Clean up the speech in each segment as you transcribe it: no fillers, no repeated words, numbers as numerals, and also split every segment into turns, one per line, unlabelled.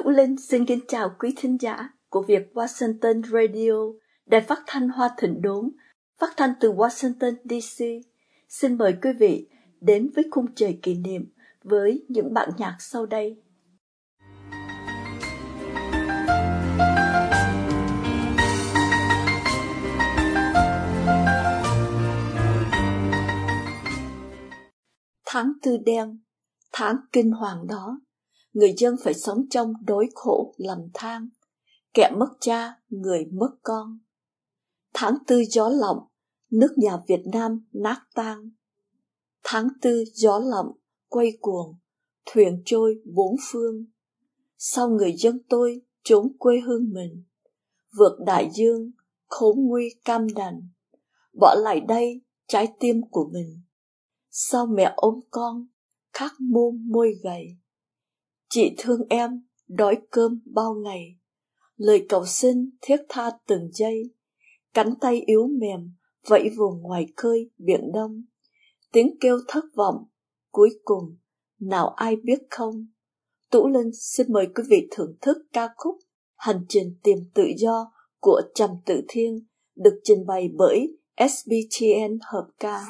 Tú Linh xin kính chào quý thính giả của Việt Washington Radio, đài phát thanh Hoa Thịnh Đốn, phát thanh từ Washington DC. Xin mời quý vị đến với khung trời kỷ niệm với những bản nhạc sau đây. Tháng Tư đen, tháng kinh hoàng đó, người dân phải sống trong đói khổ lầm than, kẻ mất cha, người mất con. Tháng Tư gió lộng, nước nhà Việt Nam nát tan. Tháng Tư gió lộng, quay cuồng, thuyền trôi bốn phương. Sao người dân tôi trốn quê hương mình, vượt đại dương, khốn nguy cam đành, bỏ lại đây trái tim của mình. Sao mẹ ôm con, khát môn môi gầy. Chị thương em, đói cơm bao ngày. Lời cầu xin thiết tha từng giây. Cánh tay yếu mềm, vẫy vùng ngoài khơi biển Đông. Tiếng kêu thất vọng, cuối cùng, nào ai biết không? Tú Linh xin mời quý vị thưởng thức ca khúc Hành trình tìm tự do của Trầm Tự Thiên, được trình bày bởi SBTN hợp ca.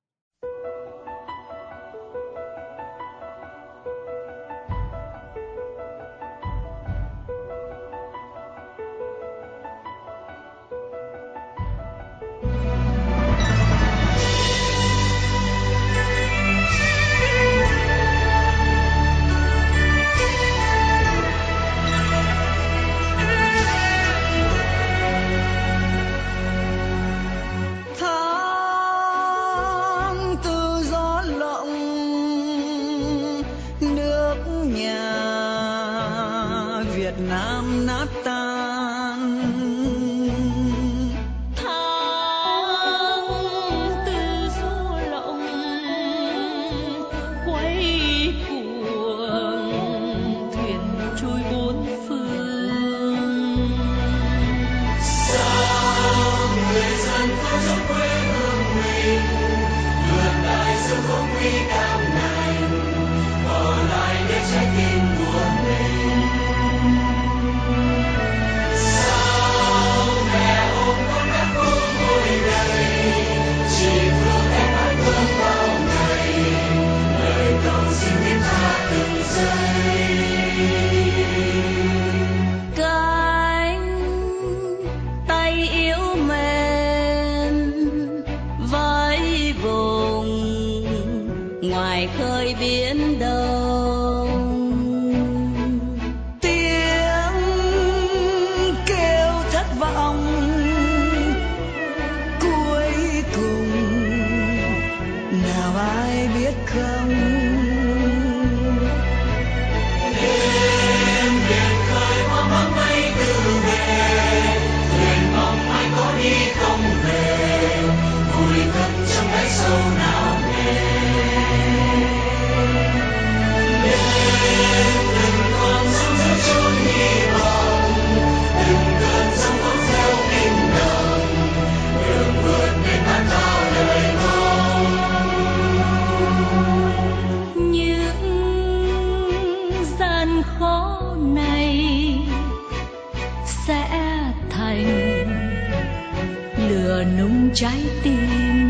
Trái tim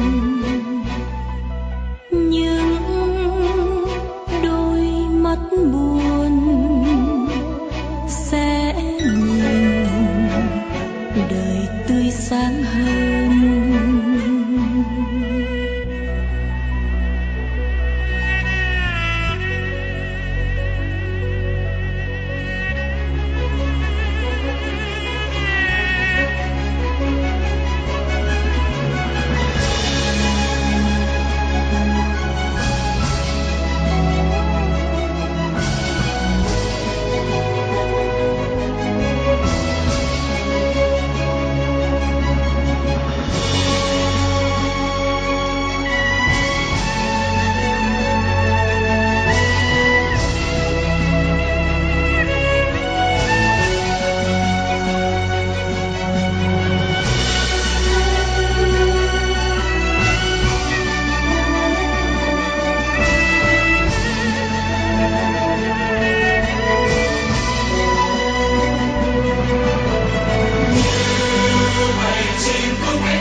những đôi mắt buồn sẽ nhìn đời tươi sáng hơn.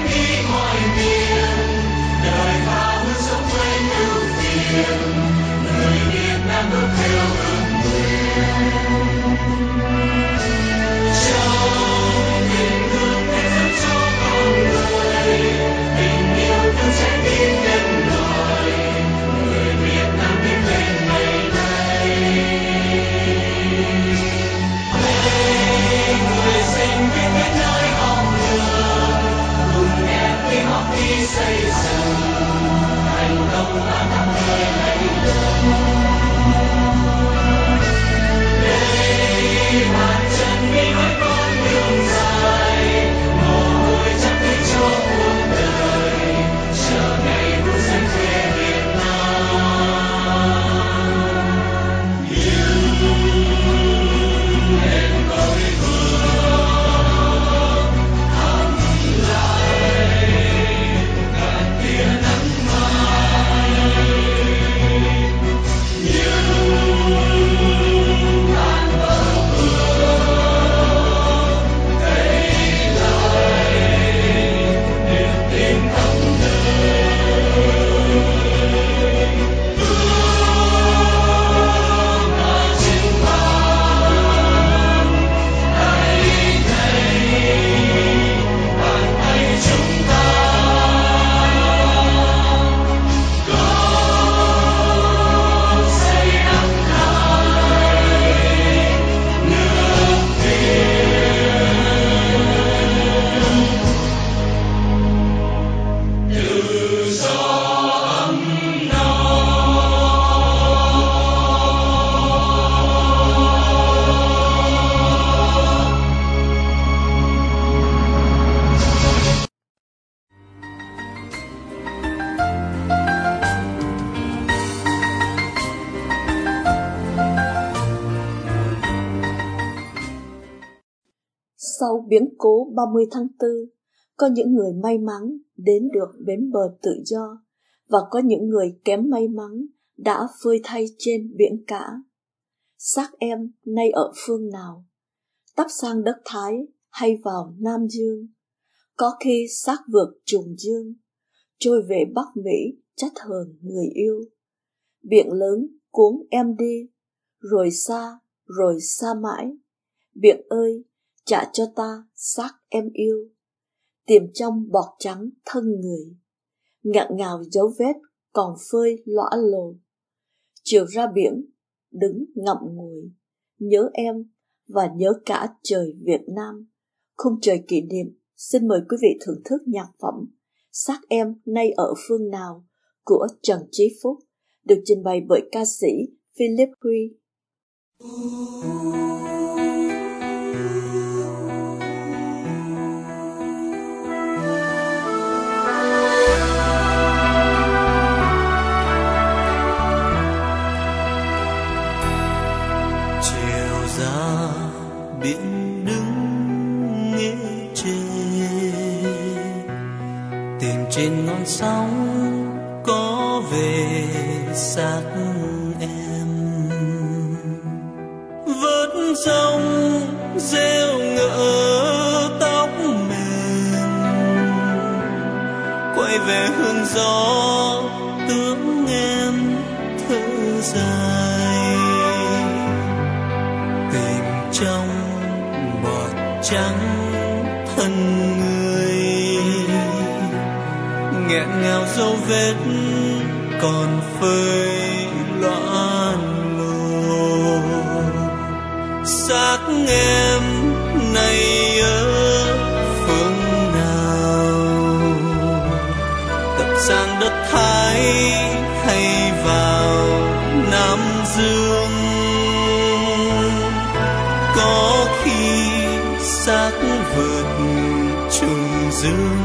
Sau biến cố 30 tháng 4, có những người may mắn đến được bến bờ tự do, và có những người kém may mắn đã phơi thay trên biển cả. Xác em nay ở phương nào? Tấp sang đất Thái hay vào Nam Dương? Có khi xác vượt trùng dương, trôi về Bắc Mỹ trách hờn người yêu. Biển lớn cuốn em đi, rồi xa mãi. Biển ơi, trả cho ta xác em yêu, tìm trong bọt trắng thân người, ngạn ngào dấu vết còn phơi lõa lồ. Chiều ra biển, đứng ngậm ngùi, nhớ em và nhớ cả trời Việt Nam. Khung trời kỷ niệm, xin mời quý vị thưởng thức nhạc phẩm Xác em nay ở phương nào của Trần Chí Phúc, được trình bày bởi ca sĩ Philip Huy.
Biển đứng nghe chê, tìm trên ngọn sóng có về xác em. Vớt rong rêu ngỡ tóc mềm, quay về hương gió tướng em thở dài. Tìm trong bọt trắng thân người, nghẹn ngào dấu vết còn phơi loạn lồ. Xác em nay ở phương nào? Tập sang đất Thái hay vào Nam Dương? Có khi xác vượt trùng dương,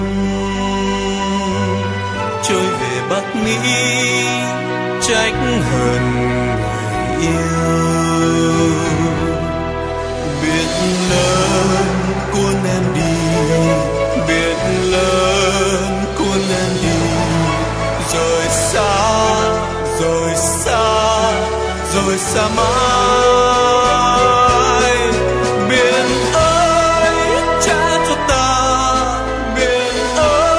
trôi về Bắc Mỹ trách hờn người yêu. Biển lớn cuốn em đi, biển lớn cuốn em đi, rồi xa mãi. Biển ơi, trả cho ta, biển ơi,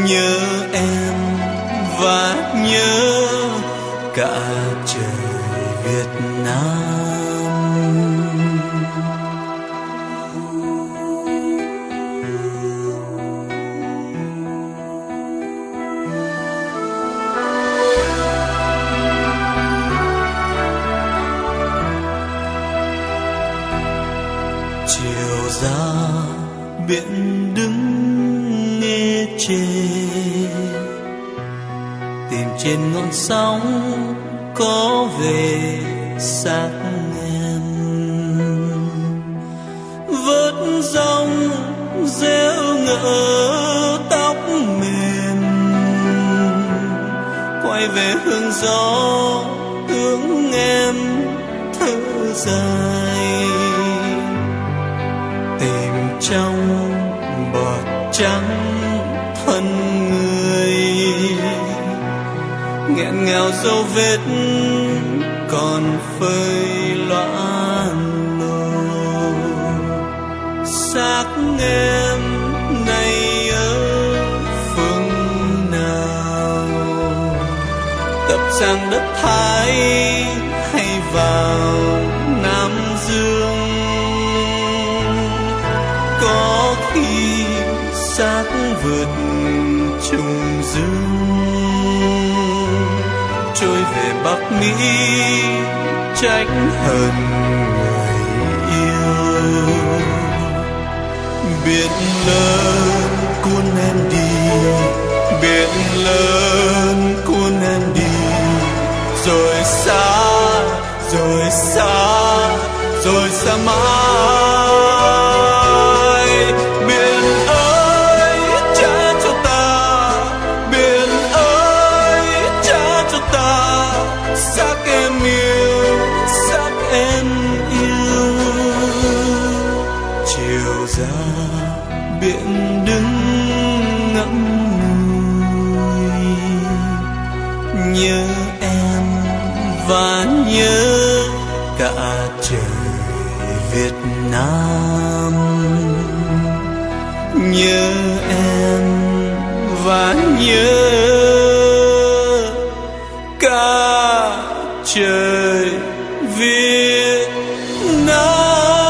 nhớ em và nhớ cả trời Việt Nam. Chiều ra biển đứng nghe chê, tìm trên ngọn sóng có về xác em. Vớt rong rêu ngỡ tóc mềm, quay về hương gió hướng em thở dài. Tìm trong bọt trắng thân người, nghẹn ngào dấu vết còn phơi loãng lồ. Xác em nay ở phương nào, tập sang đất Thái hay vào Nam Dương? Có khi xác vượt trùng dương, trôi về Bắc Mỹ trách hờn người yêu. Biển lớn cuốn em đi, biển lớn cuốn em đi, rồi xa, rồi xa, rồi xa mãi. Biển ơi trả cho ta, biển ơi trả cho ta xác em yêu, xác em yêu. Chiều ra biển đứng ngẫm ngùi, nhớ em và nhớ cả trời Việt Nam. Nhớ em và nhớ cả trời Việt Nam.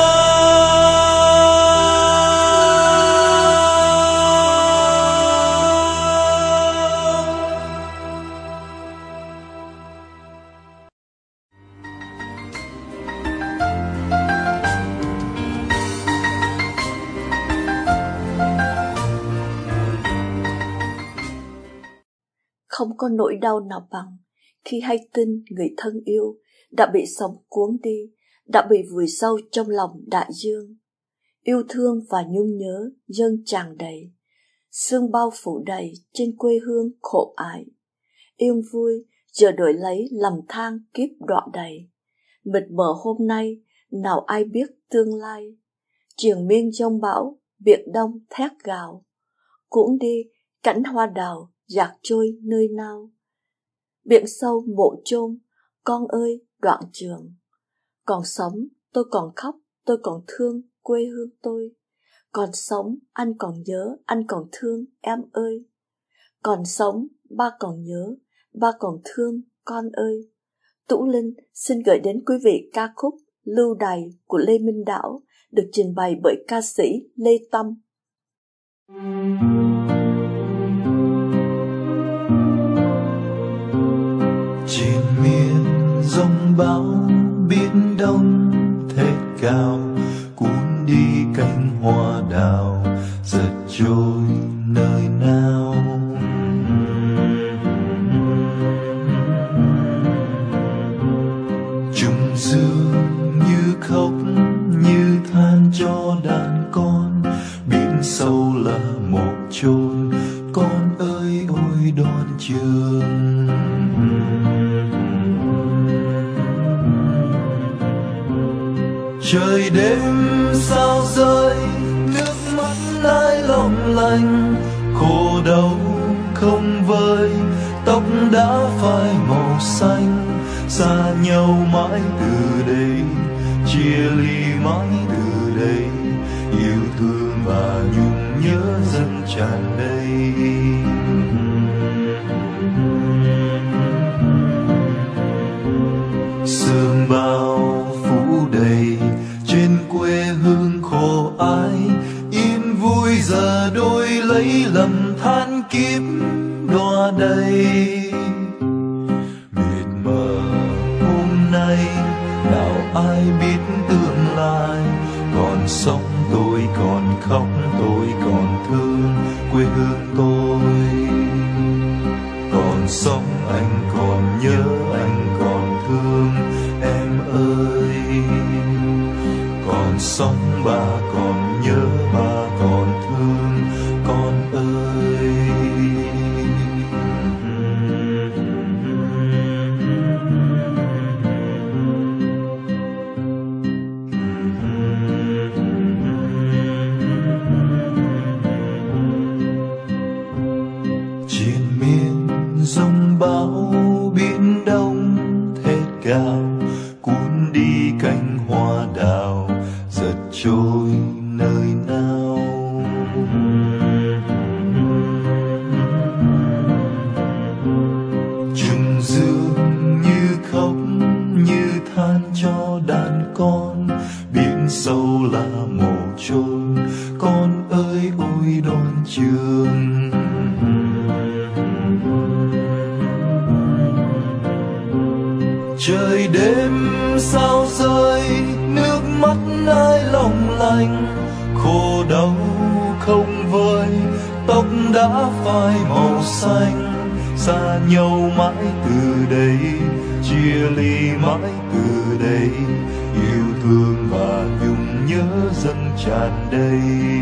Không có nỗi đau nào bằng khi hay tin người thân yêu đã bị sóng cuốn đi, đã bị vùi sâu trong lòng đại dương. Yêu thương và nhung nhớ dâng tràn đầy, sương bao phủ đầy trên quê hương khổ ải. Yên vui giờ đổi lấy lầm than kiếp đọa đầy. Mịt mờ hôm nay nào ai biết tương lai. Triền miên giông bão, biển đông thét gào, cuốn đi cảnh hoa đào dạt trôi nơi nào. Biển sâu mộ chôn, con ơi đoạn trường. Còn sống tôi còn khóc, tôi còn thương quê hương tôi. Còn sống anh còn nhớ, anh còn thương em ơi. Còn sống ba còn nhớ, ba còn thương con ơi. Tũ Linh xin gửi đến quý vị ca khúc Lưu Đày của Lê Minh Đảo, được trình bày bởi ca sĩ Lê Tâm.
Trên miền giông bão biển đông thét cao, cuốn đi cánh hoa đào giật trôi nơi nào. Trùng dương như khóc như than cho đàn con, biển sâu là một chốn con ơi ôi đón trường. Trời đêm sao rơi, nước mắt ai long lanh, khổ đau không vơi, tóc đã phai màu xanh. Xa nhau mãi từ đây, chia ly mãi từ đây, yêu thương và nhung nhớ dâng tràn đầy. than kiếp đọa đầy. Mịt mờ hôm nay nào ai biết tương lai, còn sống tôi còn khóc, tôi còn thương quê hương tôi. Còn sống anh còn nhớ, anh còn thương em ơi. Còn sống ba còn nhớ, ba còn thương con ơi. Triền miên giông bão biển đông thét gào, cuốn đi cánh hoa đào giật trôi nơi nào. Trùng dương như khóc như than cho đàn con, biển sâu là mồ chôn con ơi ôi đón trường. Trời đêm sao rơi, nước mắt ai long lanh, khổ đau không vơi, tóc đã phai màu xanh. Xa nhau mãi từ đây, chia ly mãi từ đây, yêu thương và nhung nhớ dâng tràn đầy.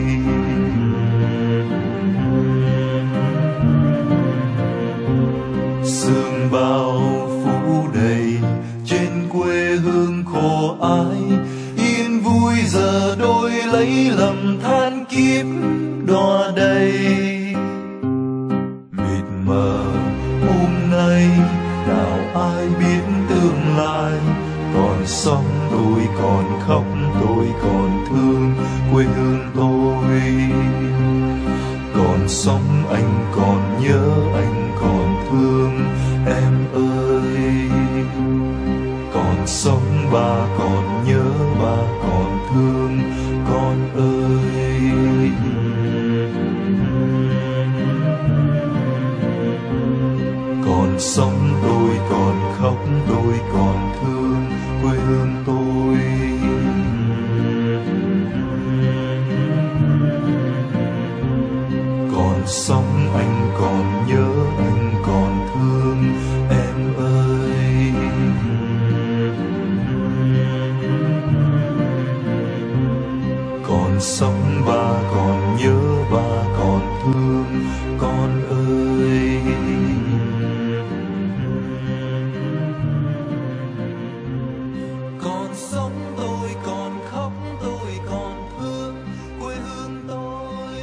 Sương bao phủ đầy trên quê hương khổ ái, yên vui giờ đôi lấy lầm than kiếp đọa đầy. Mịt mờ hôm nay nào ai biết tương lai, còn sống tôi còn khóc, tôi còn thương quê hương tôi. Còn sống anh còn nhớ, anh còn thương em ơi. Còn sống ba còn nhớ, ba còn thương con ơi. Còn sống tôi còn khóc, tôi còn thương quê hương tôi. Còn sống anh còn nhớ, anh còn thương em ơi. Còn sống ba còn nhớ, ba còn thương con ơi. Còn sống tôi còn khóc, tôi còn thương quê hương tôi.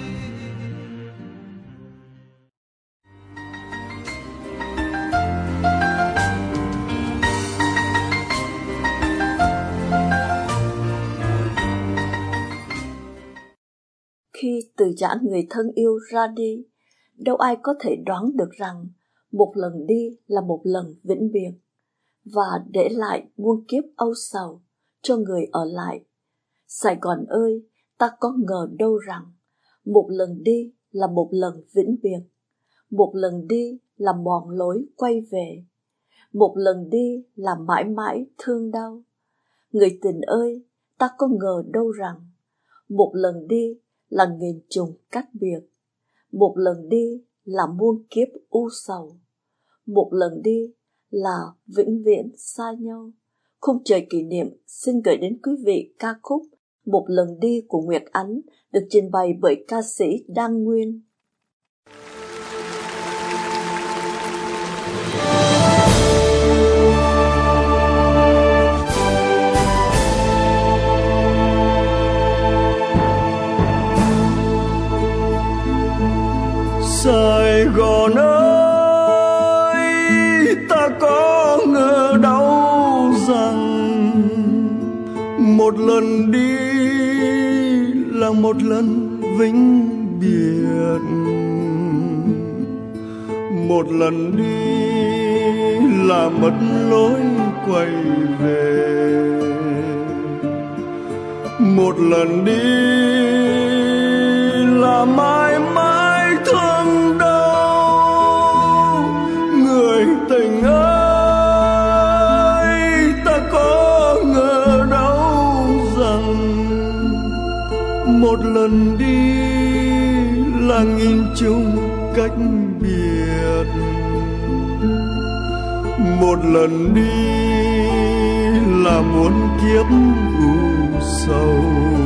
Khi từ giã người thân yêu ra đi, đâu ai có thể đoán được rằng một lần đi là một lần vĩnh biệt, và để lại muôn kiếp âu sầu cho người ở lại. Sài Gòn ơi, ta có ngờ đâu rằng một lần đi là một lần vĩnh biệt, một lần đi là mòn lối quay về, một lần đi là mãi mãi thương đau. Người tình ơi, ta có ngờ đâu rằng một lần đi là nghìn trùng cách biệt, một lần đi là muôn kiếp u sầu, một lần đi là vĩnh viễn xa nhau. Khung trời kỷ niệm xin gửi đến quý vị ca khúc Một Lần Đi của Nguyệt Ánh, được trình bày bởi ca sĩ Đan Nguyên.
Sài Gòn ơi, ta có ngờ đâu rằng một lần đi là một lần vĩnh biệt, một lần đi là mất lối quay về, một lần đi là mãi mãi thôi. chung cách biệt. Một lần đi là muôn kiếp u sầu,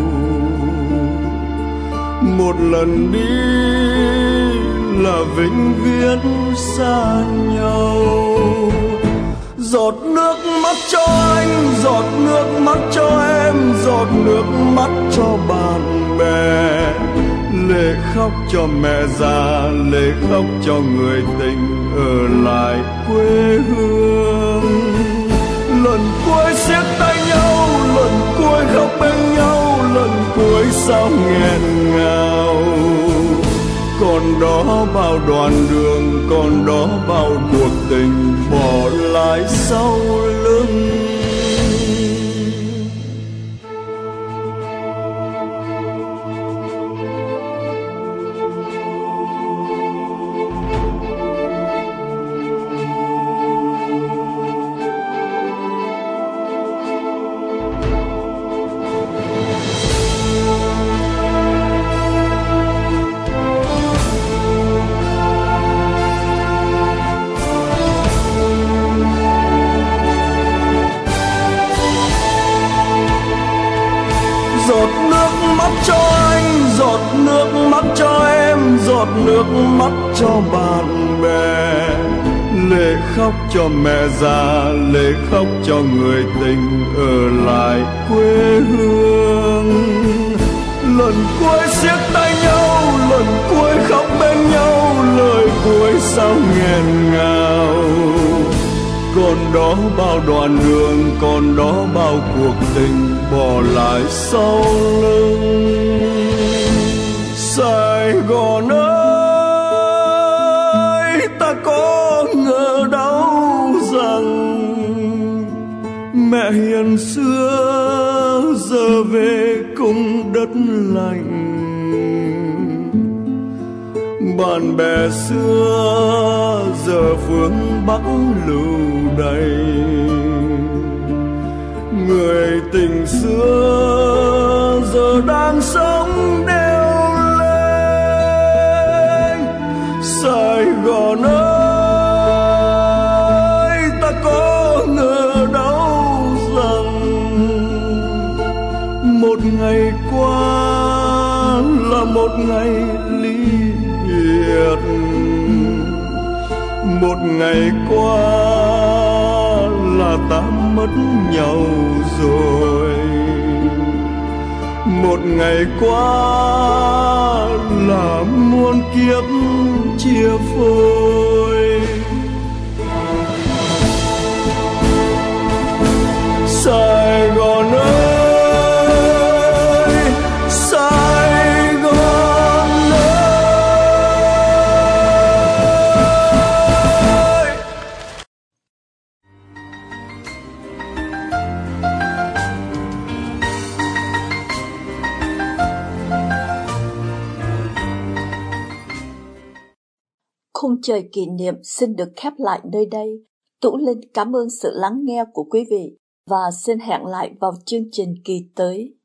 một lần đi là vĩnh viễn xa nhau. Giọt nước mắt cho anh, giọt nước mắt cho em, giọt nước mắt cho bạn bè. Lệ khóc cho mẹ già, lệ khóc cho người tình ở lại quê hương. Lần cuối siết tay nhau, lần cuối khóc bên nhau, lần cuối sao nghẹn ngào. Còn đó bao đoạn đường, còn đó bao cuộc tình bỏ lại sau lưng. Giọt nước mắt cho anh, giọt nước mắt cho em, giọt nước mắt cho bạn bè. Lệ khóc cho mẹ già, lệ khóc cho người tình ở lại quê hương. Lần cuối siết tay nhau, lần cuối khóc bên nhau, lời cuối sao nghẹn ngào. Còn đó bao đoạn đường, còn đó bao cuộc tình bỏ lại sau lưng. Sài Gòn ơi, ta có ngờ đâu rằng mẹ hiền xưa giờ về cùng đất lành. Bạn bè xưa giờ phương Bắc lưu đày, người tình xưa giờ đang sống đeo lên. Sài Gòn ơi, ta có ngờ đâu rằng một ngày qua là một ngày ly biệt, một ngày qua là ta mất nhau rồi, một ngày qua là muôn kiếp chia phôi. Sài Gòn ơi, Sài Gòn ơi.
Khung trời kỷ niệm xin được khép lại nơi đây. Tú Linh cảm ơn sự lắng nghe của quý vị và xin hẹn lại vào chương trình kỳ tới.